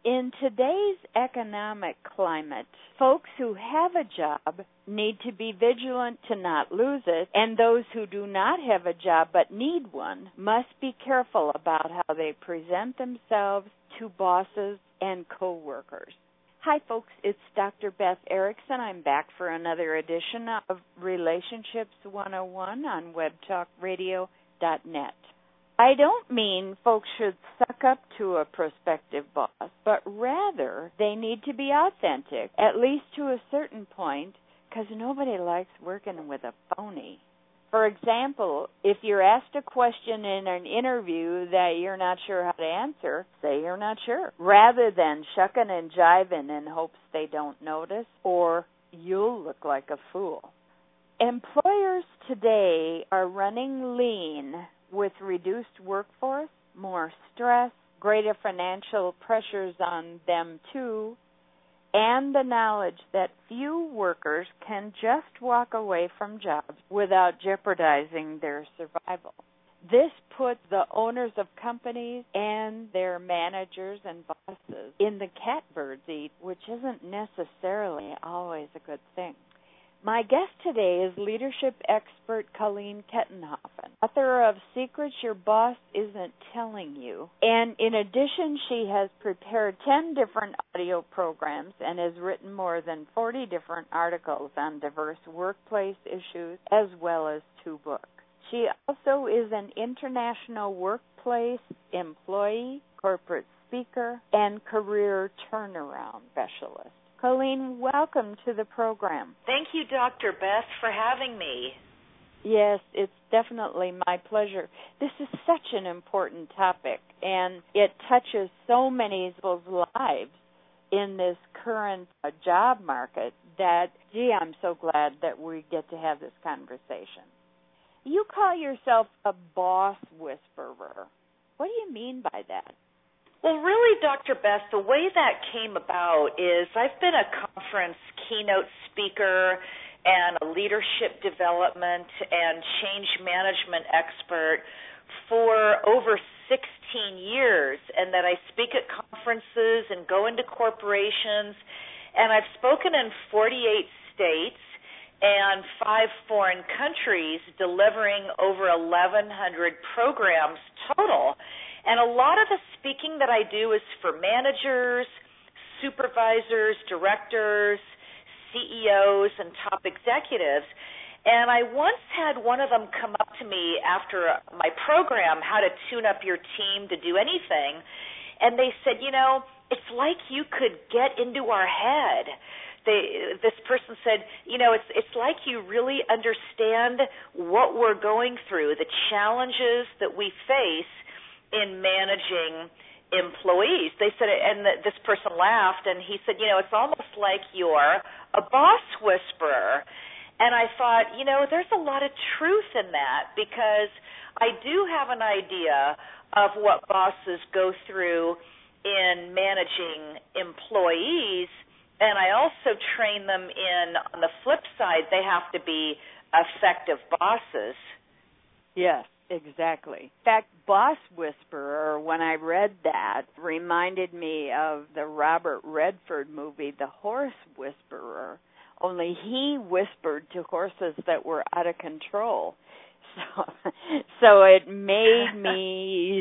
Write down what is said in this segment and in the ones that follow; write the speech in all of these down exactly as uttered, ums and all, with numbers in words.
In today's economic climate, folks who have a job need to be vigilant to not lose it, and those who do not have a job but need one must be careful about how they present themselves to bosses and coworkers. Hi, folks. It's Doctor Beth Erickson. I'm back for another edition of Relationships one oh one on web talk radio dot net. I don't mean folks should suck up to a prospective boss, but rather they need to be authentic, at least to a certain point, because nobody likes working with a phony. For example, if you're asked a question in an interview that you're not sure how to answer, say you're not sure, rather than shucking and jiving in hopes they don't notice, or you'll look like a fool. Employers today are running lean with reduced workforce, more stress, greater financial pressures on them too, and the knowledge that few workers can just walk away from jobs without jeopardizing their survival. This puts the owners of companies and their managers and bosses in the catbird seat, which isn't necessarily always a good thing. My guest today is leadership expert Colleen Kettenhofen, author of Secrets Your Boss Isn't Telling You. And in addition, she has prepared ten different audio programs and has written more than forty different articles on diverse workplace issues, as well as two books. She also is an international workplace employee, corporate speaker, and career turnaround specialist. Colleen, welcome to the program. Thank you, Doctor Beth, for having me. Yes, it's definitely my pleasure. This is such an important topic, and it touches so many people's lives in this current uh, job market that, gee, I'm so glad that we get to have this conversation. You call yourself a boss whisperer. What do you mean by that? Well, really, Doctor Beth, the way that came about is I've been a conference keynote speaker and a leadership development and change management expert for over sixteen years, and that I speak at conferences and go into corporations, and I've spoken in forty-eight states and five foreign countries, delivering over eleven hundred programs total. And a lot of the speaking that I do is for managers, supervisors, directors, C E Os, and top executives. And I once had one of them come up to me after my program, How to Tune Up Your Team to Do Anything, and they said, you know, it's like you could get into our head. They, this person said, you know, it's it's like you really understand what we're going through, the challenges that we face in managing employees. They said, and the, this person laughed, and he said, you know, it's almost like you're a boss whisperer. And I thought, you know, there's a lot of truth in that, because I do have an idea of what bosses go through in managing employees, and I also train them in, on the flip side, they have to be effective bosses. Yes. Exactly. In fact, Boss Whisperer, when I read that, reminded me of the Robert Redford movie, The Horse Whisperer, only he whispered to horses that were out of control. So, so it made me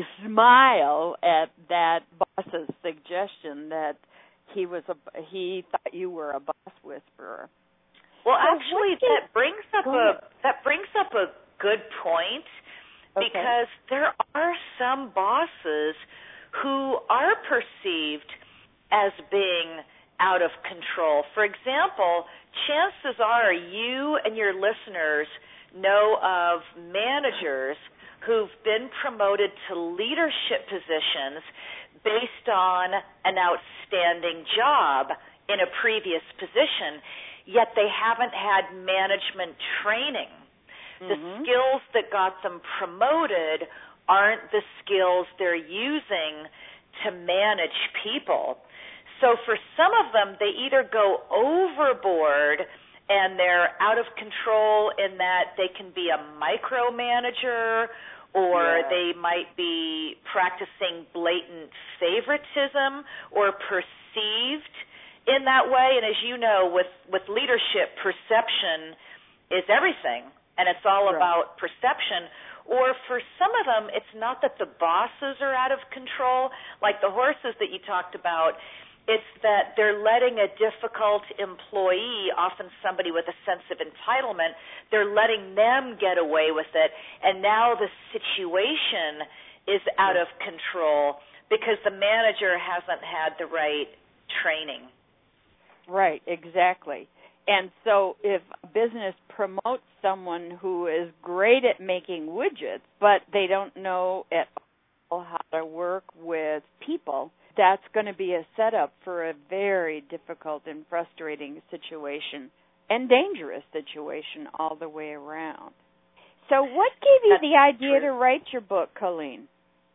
smile at that boss's suggestion that he was a, he thought you were a boss whisperer. Well, so actually, that brings up a that brings up a good point. Okay. Because there are some bosses who are perceived as being out of control. For example, chances are you and your listeners know of managers who've been promoted to leadership positions based on an outstanding job in a previous position, yet they haven't had management training. The mm-hmm. skills that got them promoted aren't the skills they're using to manage people. So for some of them, they either go overboard and they're out of control in that they can be a micromanager, or yeah. they might be practicing blatant favoritism or perceived in that way. And as you know, with, with leadership, perception is everything, and it's all right. about perception. Or for some of them, it's not that the bosses are out of control, like the horses that you talked about. It's that they're letting a difficult employee, often somebody with a sense of entitlement, they're letting them get away with it, and now the situation is out of control because the manager hasn't had the right training. Right, exactly. And so if a business promotes someone who is great at making widgets, but they don't know at all how to work with people, that's going to be a setup for a very difficult and frustrating situation and dangerous situation all the way around. So what gave you That's the idea true. to write your book, Colleen?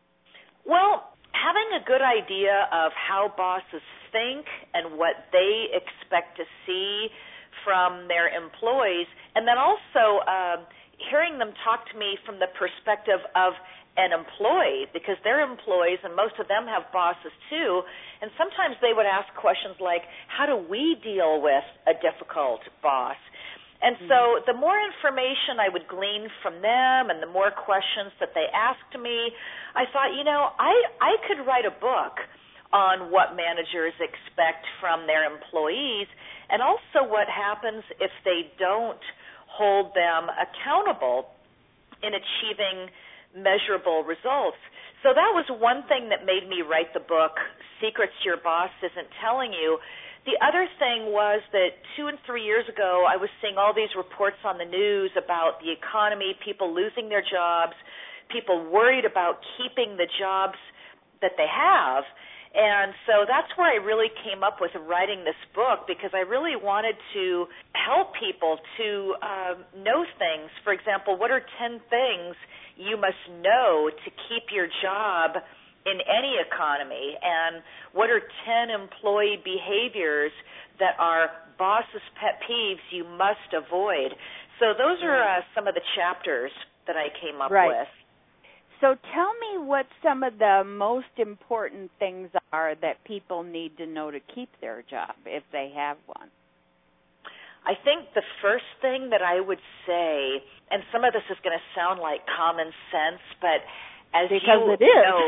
Well, having a good idea of how bosses think and what they expect to see from their employees, and then also uh, hearing them talk to me from the perspective of an employee, because they're employees and most of them have bosses too, and sometimes they would ask questions like, how do we deal with a difficult boss? And mm-hmm. so the more information I would glean from them and the more questions that they asked me, I thought, you know, I, I could write a book on what managers expect from their employees and also what happens if they don't hold them accountable in achieving measurable results. So that was one thing that made me write the book, Secrets Your Boss Isn't Telling You. The other thing was that two and three years ago, I was seeing all these reports on the news about the economy, people losing their jobs, people worried about keeping the jobs that they have. And so that's where I really came up with writing this book, because I really wanted to help people to um, know things. For example, what are ten things you must know to keep your job in any economy? And what are ten employee behaviors that are boss's pet peeves you must avoid? So those are uh, some of the chapters that I came up right. with. So tell me what some of the most important things are that people need to know to keep their job if they have one. I think the first thing that I would say, and some of this is going to sound like common sense, but as because you it is. know,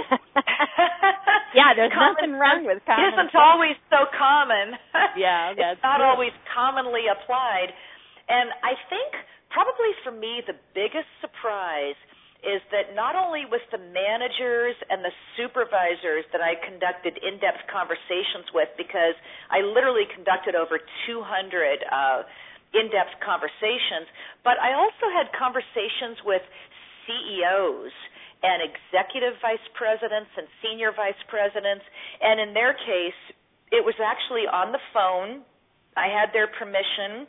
yeah, there's nothing wrong with common sense. It isn't sense. always so common. Yeah, that's It's not true. always commonly applied. And I think probably for me the biggest surprise is that not only with the managers and the supervisors that I conducted in-depth conversations with, because I literally conducted over two hundred uh, in-depth conversations, but I also had conversations with C E Os and executive vice presidents and senior vice presidents, and in their case, it was actually on the phone. I had their permission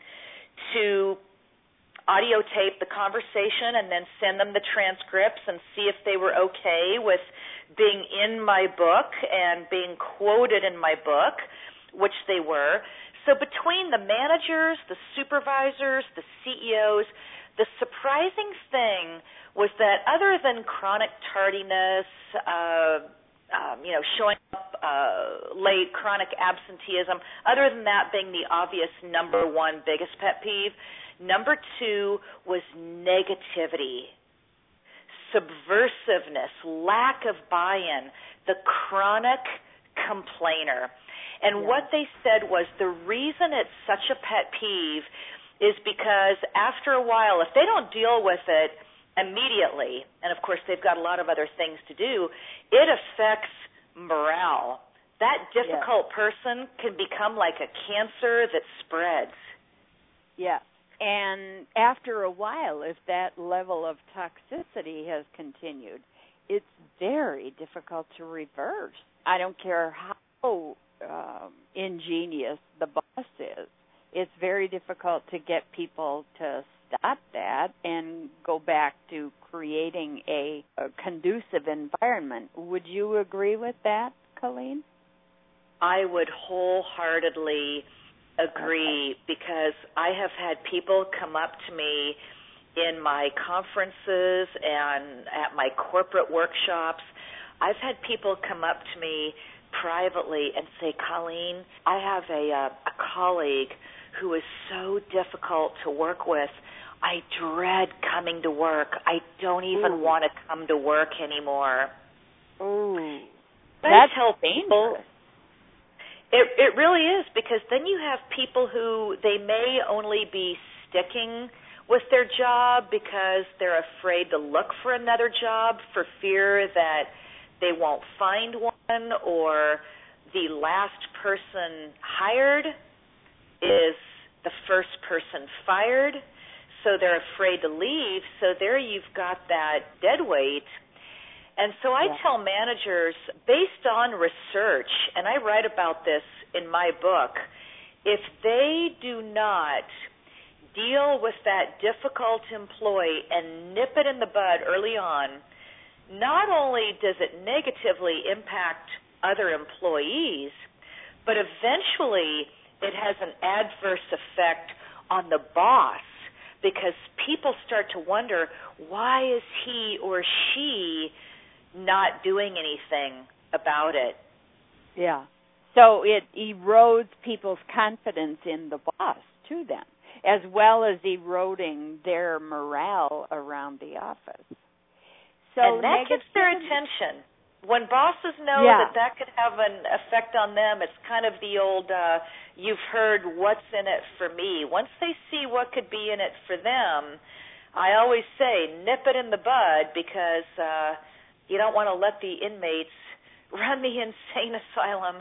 to audio tape the conversation and then send them the transcripts and see if they were okay with being in my book and being quoted in my book, which they were. So between the managers, the supervisors, the C E Os, the surprising thing was that other than chronic tardiness, uh, um, you know, showing up uh, late, chronic absenteeism, other than that being the obvious number one biggest pet peeve, number two was negativity, subversiveness, lack of buy-in, the chronic complainer. And yeah. what they said was the reason it's such a pet peeve is because after a while, if they don't deal with it immediately, and of course they've got a lot of other things to do, it affects morale. That difficult yeah. person can become like a cancer that spreads. Yeah. And after a while, if that level of toxicity has continued, it's very difficult to reverse. I don't care how um, ingenious the boss is. It's very difficult to get people to stop that and go back to creating a, a conducive environment. Would you agree with that, Colleen? I would wholeheartedly agree, okay. because I have had people come up to me in my conferences and at my corporate workshops, I've had people come up to me privately and say, Colleen, I have a, uh, a colleague who is so difficult to work with. I dread coming to work. I don't even Ooh. want to come to work anymore. Ooh. That's That's people. dangerous. It it really is, because then you have people who they may only be sticking with their job because they're afraid to look for another job for fear that they won't find one, or the last person hired is the first person fired, so they're afraid to leave. So there you've got that dead weight. And so I yeah. tell managers, based on research, and I write about this in my book, if they do not deal with that difficult employee and nip it in the bud early on, not only does it negatively impact other employees, but eventually it has an adverse effect on the boss, because people start to wonder, why is he or she not doing anything about it? Yeah. So it erodes people's confidence in the boss, too, then, as well as eroding their morale around the office. So and that negative- gets their attention. When bosses know yeah. that that could have an effect on them, it's kind of the old, uh, you've heard what's in it for me. Once they see what could be in it for them, I always say nip it in the bud, because uh, you don't want to let the inmates run the insane asylum.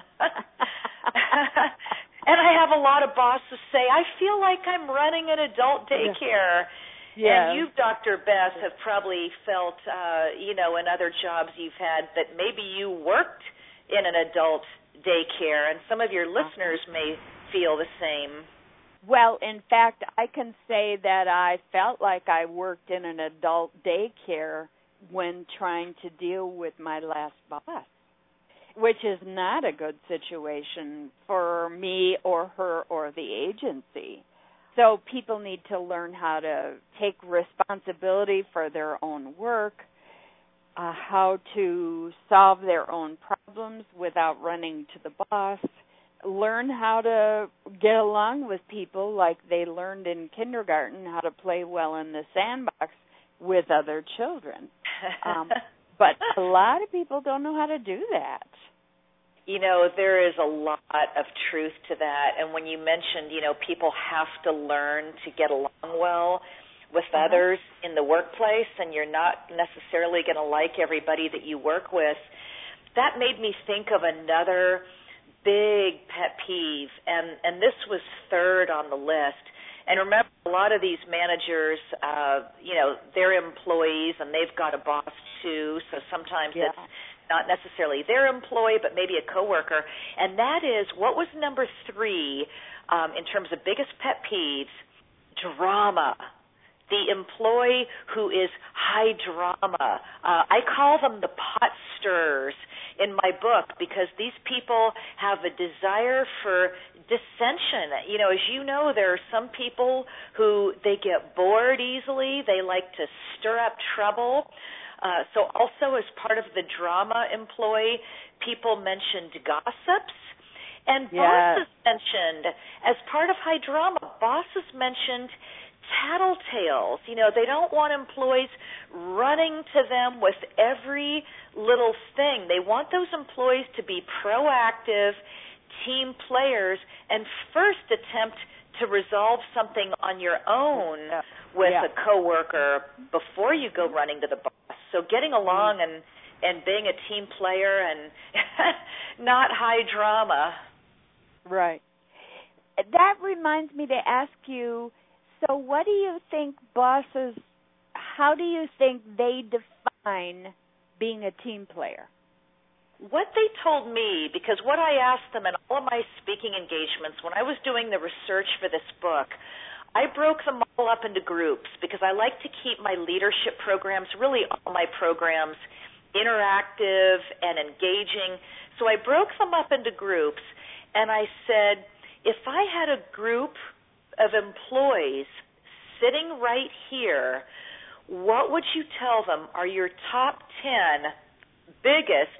And I have a lot of bosses say, I feel like I'm running an adult daycare. Yes. And you, Doctor Beth, have probably felt, uh, you know, in other jobs you've had that maybe you worked in an adult daycare, and some of your listeners may feel the same. Well, in fact, I can say that I felt like I worked in an adult daycare when trying to deal with my last boss, which is not a good situation for me or her or the agency. So people need to learn how to take responsibility for their own work, uh, how to solve their own problems without running to the boss, learn how to get along with people like they learned in kindergarten how to play well in the sandbox with other children. Um, but a lot of people don't know how to do that. You know, there is a lot of truth to that. And when you mentioned, you know, people have to learn to get along well with uh-huh. others in the workplace, and you're not necessarily going to like everybody that you work with, that made me think of another big pet peeve, and, and this was third on the list. And remember, a lot of these managers, uh, you know, they're employees, and they've got a boss too, so sometimes yeah. it's not necessarily their employee, but maybe a coworker. And that is, what was number three um, in terms of biggest pet peeves? Drama. The employee who is high drama. Uh, I call them the pot stirrers in my book, because these people have a desire for dissension. You know, as you know, there are some people who they get bored easily. They like to stir up trouble. Uh, so also as part of the drama employee, people mentioned gossips. And yes. bosses mentioned, as part of high drama, bosses mentioned tattletales. You know, they don't want employees running to them with every little thing. They want those employees to be proactive team players and first attempt to resolve something on your own yeah. with yeah. a coworker before you go running to the boss. So getting along and, and being a team player and not high drama. Right. That reminds me to ask you, so what do you think bosses, how do you think they define being a team player? What they told me, because what I asked them in all of my speaking engagements when I was doing the research for this book, I broke them all up into groups, because I like to keep my leadership programs, really all my programs, interactive and engaging. So I broke them up into groups, and I said, if I had a group of employees, sitting right here, what would you tell them are your top ten biggest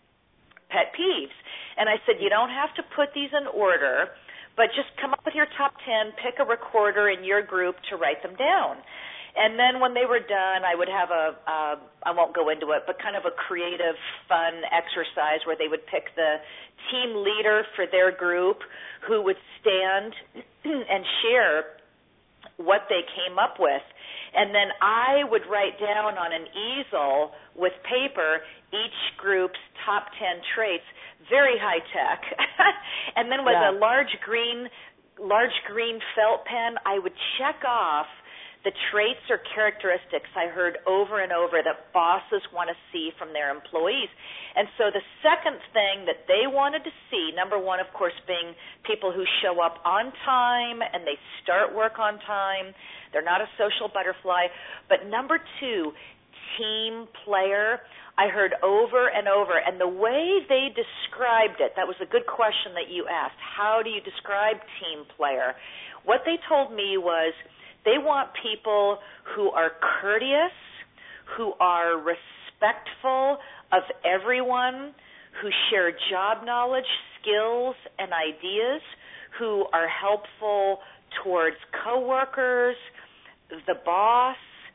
pet peeves? And I said, you don't have to put these in order, but just come up with your top ten, pick a recorder in your group to write them down. And then when they were done, I would have a, uh, I won't go into it, but kind of a creative, fun exercise where they would pick the team leader for their group who would stand and share what they came up with. And then I would write down on an easel with paper each group's top ten traits, very high tech. And then with yeah. a large green, large green felt pen, I would check off the traits or characteristics I heard over and over that bosses want to see from their employees. And so the second thing that they wanted to see, number one, of course, being people who show up on time and they start work on time. They're not a social butterfly. But number two, team player. I heard over and over. And the way they described it, that was a good question that you asked. How do you describe team player? What they told me was, they want people who are courteous, who are respectful of everyone, who share job knowledge, skills, and ideas, who are helpful towards coworkers, the boss,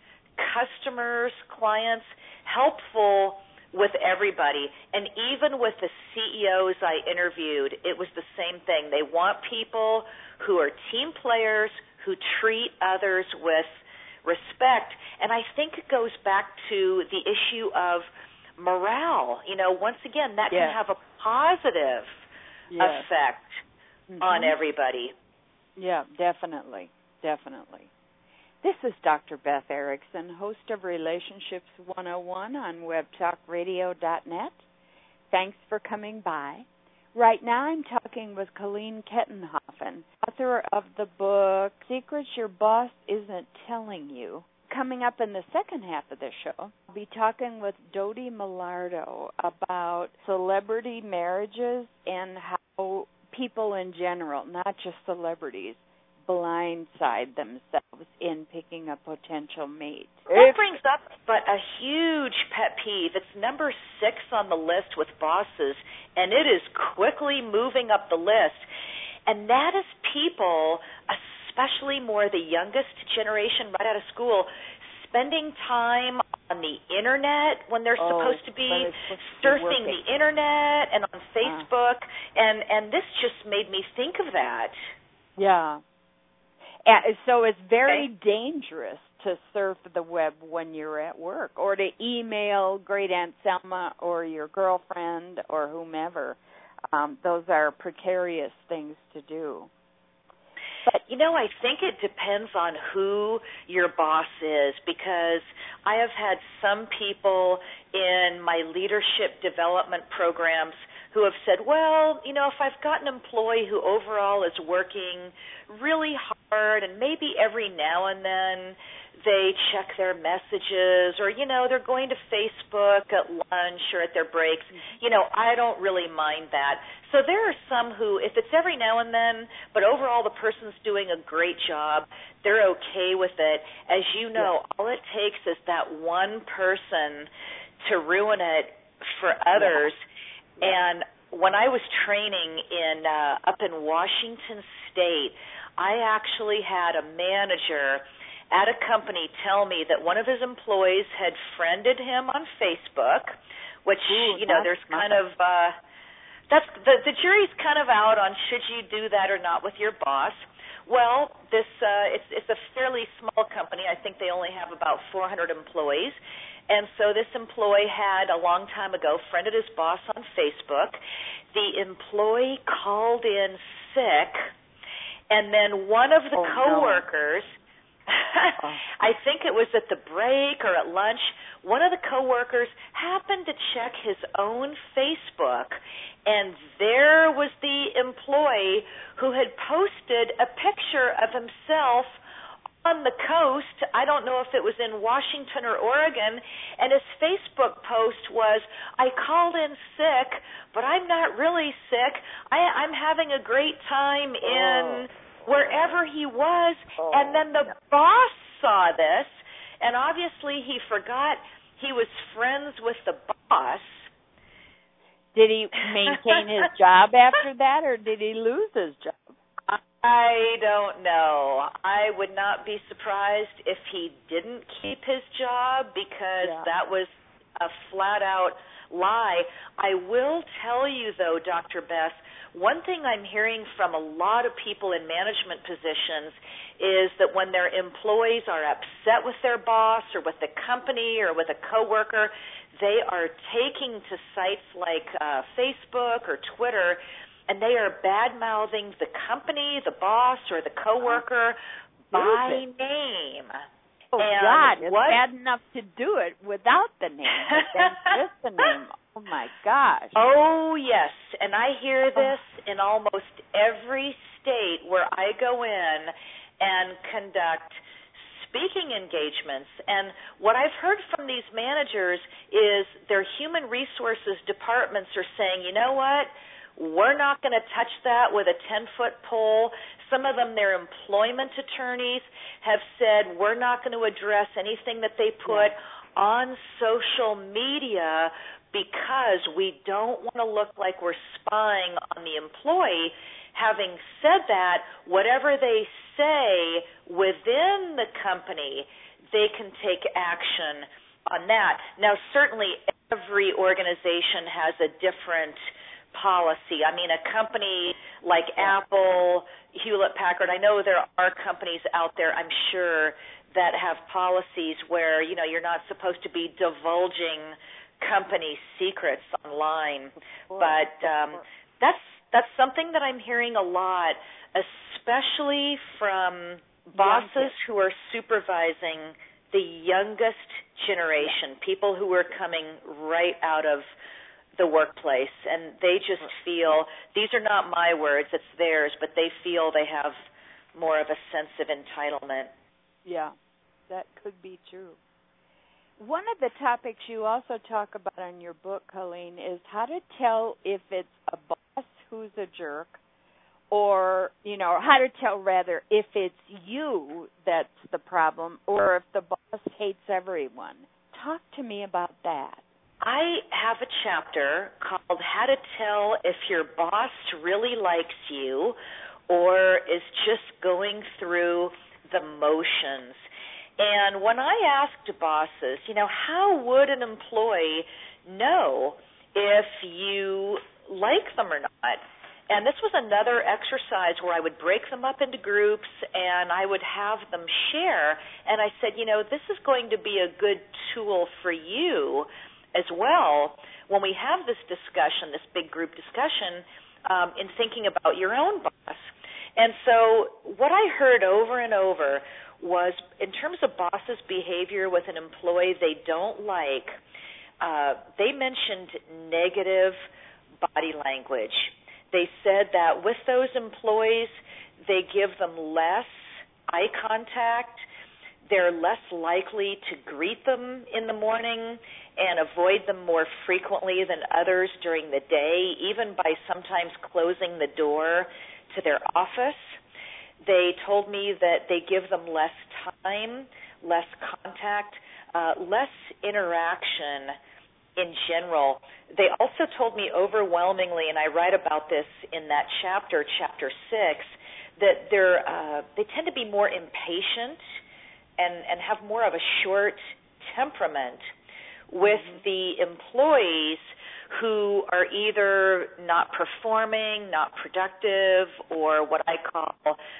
customers, clients, helpful with everybody. And even with the C E Os I interviewed, it was the same thing. They want people who are team players, who treat others with respect. And I think it goes back to the issue of morale. You know, once again, that yes. can have a positive yes. effect mm-hmm. on everybody. Yeah, definitely, definitely. This is Doctor Beth Erickson, host of Relationships one oh one on web talk radio dot net. Thanks for coming by. Right now I'm talking with Colleen Kettenhofen, author of the book Secrets Your Boss Isn't Telling You. Coming up in the second half of the show, I'll be talking with Dodie Millardo about celebrity marriages and how people in general, not just celebrities, blindside themselves in picking a potential mate. That brings up but a huge pet peeve. It's number six on the list with bosses, and it is quickly moving up the list. And that is people, especially more the youngest generation right out of school, spending time on the Internet when they're oh, supposed to be supposed surfing to be the Internet and on Facebook. Uh. And, and this just made me think of that. Yeah. And so it's very okay. dangerous to surf the web when you're at work or to email Great Aunt Selma or your girlfriend or whomever. Um, those are precarious things to do. But, you know, I think it depends on who your boss is, because I have had some people in my leadership development programs who have said, well, you know, if I've got an employee who overall is working really hard and maybe every now and then they check their messages or, you know, they're going to Facebook at lunch or at their breaks, you know, I don't really mind that. So there are some who, if it's every now and then, but overall the person's doing a great job, they're okay with it. As you know, yeah. all it takes is that one person to ruin it for others. Yeah. And when I was training in uh, up in Washington State, I actually had a manager at a company tell me that one of his employees had friended him on Facebook, which, Ooh, you know, there's kind of uh, that's the, the jury's kind of out on should you do that or not with your boss. Well, this uh, it's it's a fairly small company. I think they only have about four hundred employees. And so this employee had, a long time ago, friended his boss on Facebook. The employee called in sick, and then one of the oh, coworkers, no. oh. I think it was at the break or at lunch, one of the coworkers happened to check his own Facebook, and there was the employee who had posted a picture of himself on the coast. I don't know if it was in Washington or Oregon, and his Facebook post was, I called in sick, but I'm not really sick. I, I'm having a great time in oh. wherever he was. Oh, and then the no. boss saw this, and obviously he forgot he was friends with the boss. Did he maintain his job after that, or did he lose his job? I don't know. I would not be surprised if he didn't keep his job, because yeah. that was a flat-out lie. I will tell you, though, Doctor Beth, one thing I'm hearing from a lot of people in management positions is that when their employees are upset with their boss or with the company or with a coworker, they are taking to sites like uh, Facebook or Twitter, and they are bad-mouthing the company, the boss, or the coworker oh, by name. Oh, and God, it's what? bad enough to do it without the name, but then just the name. Oh, my gosh. Oh, yes, and I hear this in almost every state where I go in and conduct speaking engagements. And what I've heard from these managers is their human resources departments are saying, you know what? We're not going to touch that with a ten-foot pole. Some of them, their employment attorneys, have said we're not going to address anything that they put yeah. on social media because we don't want to look like we're spying on the employee. Having said that, whatever they say within the company, they can take action on that. Now, certainly every organization has a different policy. I mean, a company like Apple, Hewlett-Packard, I know there are companies out there, I'm sure, that have policies where, you know, you're not supposed to be divulging company secrets online. But um, that's that's something that I'm hearing a lot, especially from bosses who are supervising the youngest generation, people who are coming right out of the workplace, and they just feel, these are not my words, it's theirs, but they feel they have more of a sense of entitlement. Yeah, that could be true. One of the topics you also talk about in your book, Colleen, is how to tell if it's a boss who's a jerk, or, you know, how to tell, rather, if it's you that's the problem, or if the boss hates everyone. Talk to me about that. I have a chapter called How to Tell If Your Boss Really Likes You or is Just Going Through the Motions. And when I asked bosses, you know, how would an employee know if you like them or not? And this was another exercise where I would break them up into groups and I would have them share. And I said, you know, this is going to be a good tool for you as well when we have this discussion, this big group discussion, um, in thinking about your own boss. And so what I heard over and over was, in terms of bosses' behavior with an employee they don't like, uh, they mentioned negative body language. They said that with those employees, they give them less eye contact, they're less likely to greet them in the morning and avoid them more frequently than others during the day, even by sometimes closing the door to their office. They told me that they give them less time, less contact, uh, less interaction in general. They also told me overwhelmingly, and I write about this in that chapter, chapter six, that they're uh, they tend to be more impatient and, and have more of a short temperament with mm-hmm. the employees who are either not performing, not productive, or what I call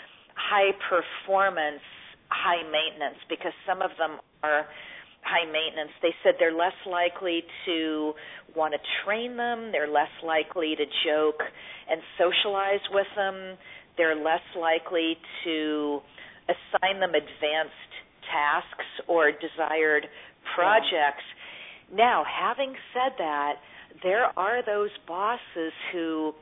high performance, high maintenance, because some of them are high maintenance. They said they're less likely to want to train them, they're less likely to joke and socialize with them, they're less likely to assign them advanced tasks or desired projects. Yeah. Now, having said that, there are those bosses who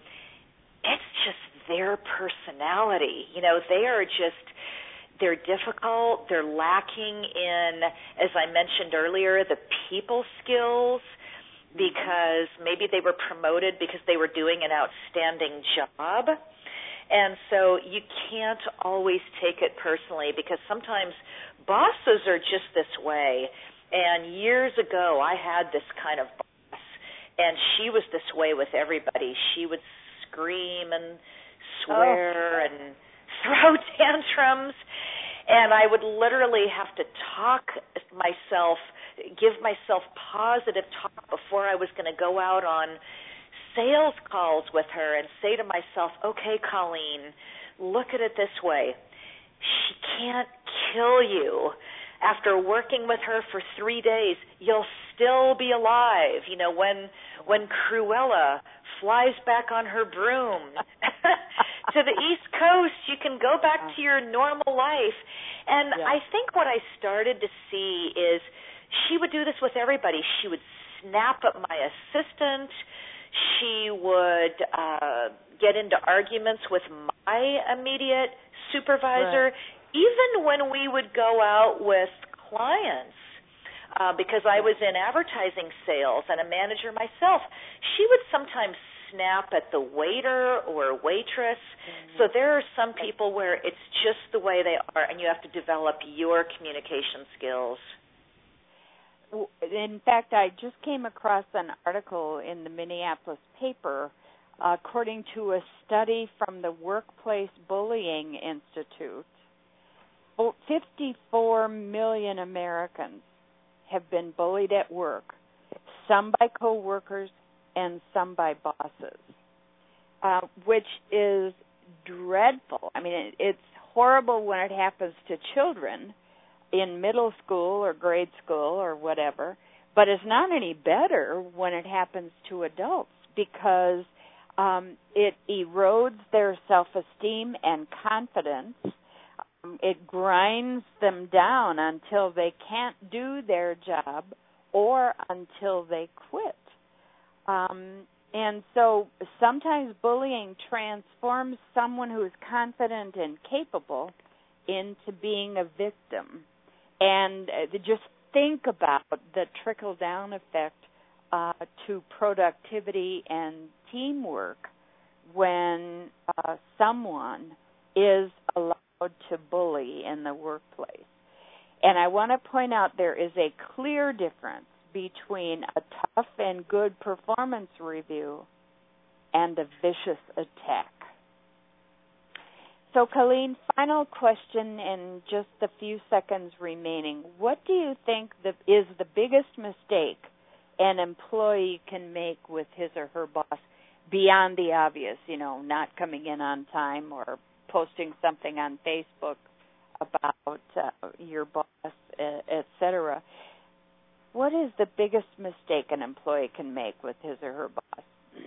it's just their personality. You know, they are just, they're difficult, they're lacking in, as I mentioned earlier, the people skills, because maybe they were promoted because they were doing an outstanding job. And so you can't always take it personally because sometimes bosses are just this way. And years ago, I had this kind of boss, and she was this way with everybody. She would scream and swear oh. and throw tantrums, and I would literally have to talk myself, give myself positive talk before I was going to go out on sales calls with her and say to myself, okay, Colleen, look at it this way. She can't kill you. After working with her for three days, you'll still be alive. You know, when when Cruella flies back on her broom to the East Coast, you can go back to your normal life. And yeah. I think what I started to see is she would do this with everybody. She would snap at my assistant. She would uh, get into arguments with my immediate supervisor. Right. Even when we would go out with clients, uh, because I was in advertising sales and a manager myself, she would sometimes snap at the waiter or waitress. Mm-hmm. So there are some people where it's just the way they are, and you have to develop your communication skills. In fact, I just came across an article in the Minneapolis paper according to a study from the Workplace Bullying Institute. fifty-four million Americans have been bullied at work, some by coworkers and some by bosses, uh, which is dreadful. I mean, it, it's horrible when it happens to children in middle school or grade school or whatever, but it's not any better when it happens to adults because um, it erodes their self-esteem and confidence. It grinds them down until they can't do their job or until they quit. Um, and so sometimes bullying transforms someone who is confident and capable into being a victim. And uh, just think about the trickle-down effect uh, to productivity and teamwork when uh, someone is allowed to bully in the workplace. And I want to point out there is a clear difference between a tough and good performance review and a vicious attack. So, Colleen, final question in just a few seconds remaining. What do you think the, is the biggest mistake an employee can make with his or her boss beyond the obvious, you know, not coming in on time or posting something on Facebook about uh, your boss, et cetera? What is the biggest mistake an employee can make with his or her boss?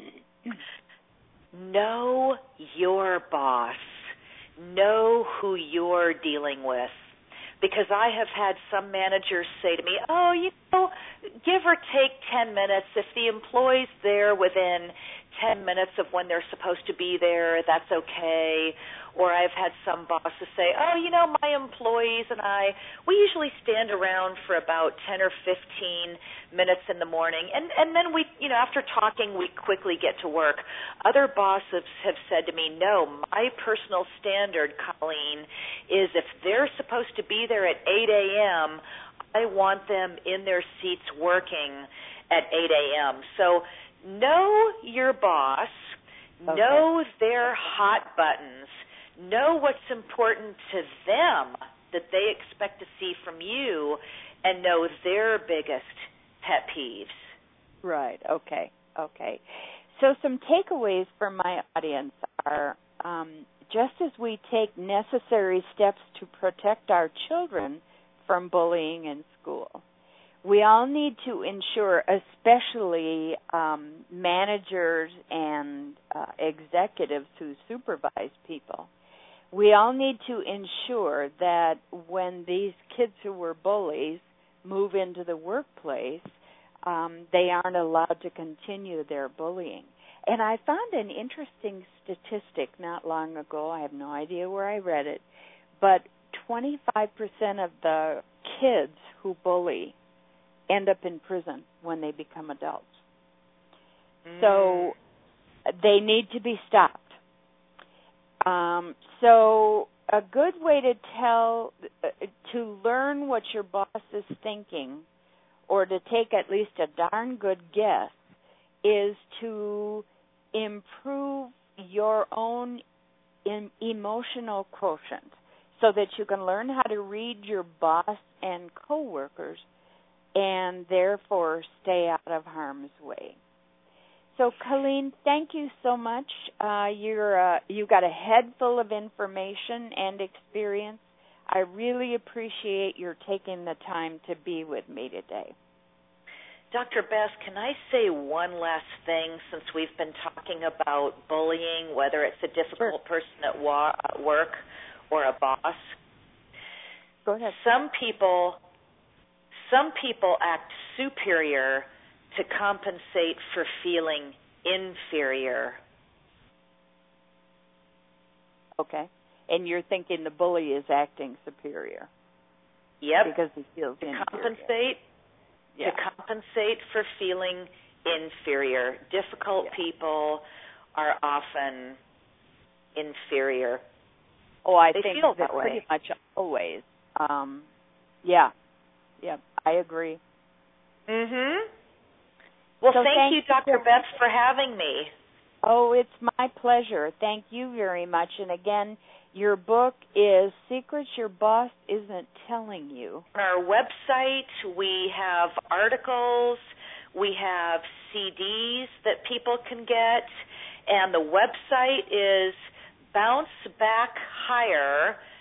Know your boss. Know who you're dealing with. Because I have had some managers say to me, oh, you know, give or take ten minutes. If the employee's there within ten minutes of when they're supposed to be there, that's okay. Or I've had some bosses say, oh, you know, my employees and I, we usually stand around for about ten or fifteen minutes in the morning. And, and then we, you know, after talking, we quickly get to work. Other bosses have said to me, no, my personal standard, Colleen, is if they're supposed to be there at eight a.m., I want them in their seats working at eight a.m. So know your boss, okay. Know their hot buttons, know what's important to them that they expect to see from you, and know their biggest pet peeves. Right, okay, okay. So some takeaways from my audience are, um, just as we take necessary steps to protect our children from bullying in school, we all need to ensure, especially um, managers and uh, executives who supervise people, we all need to ensure that when these kids who were bullies move into the workplace, um, they aren't allowed to continue their bullying. And I found an interesting statistic not long ago. I have no idea where I read it, but twenty-five percent of the kids who bully end up in prison when they become adults. Mm. So they need to be stopped. Um, so a good way to tell, uh, to learn what your boss is thinking, or to take at least a darn good guess, is to improve your own in emotional quotient so that you can learn how to read your boss and coworkers and therefore stay out of harm's way. So, Colleen, thank you so much. Uh, you're uh, you got a head full of information and experience. I really appreciate your taking the time to be with me today. Doctor Bess, can I say one last thing since we've been talking about bullying, whether it's a difficult Sure. person at, wa- at work or a boss? Go ahead. Some people, some people act superior to compensate for feeling inferior. Okay. And you're thinking the bully is acting superior. Yep. Because he feels to inferior. compensate Yeah. to compensate for feeling inferior. Difficult Yeah. people are often inferior. Oh, I they think feel that that way. pretty much always. Um, yeah. Yeah, I agree. Mhm. Well, So thank, thank you, you, Doctor Doctor Betts, for having me. Oh, it's my pleasure. Thank you very much. And again, your book is Secrets Your Boss Isn't Telling You. On our website, we have articles, we have C Ds that people can get, and the website is bounce back higher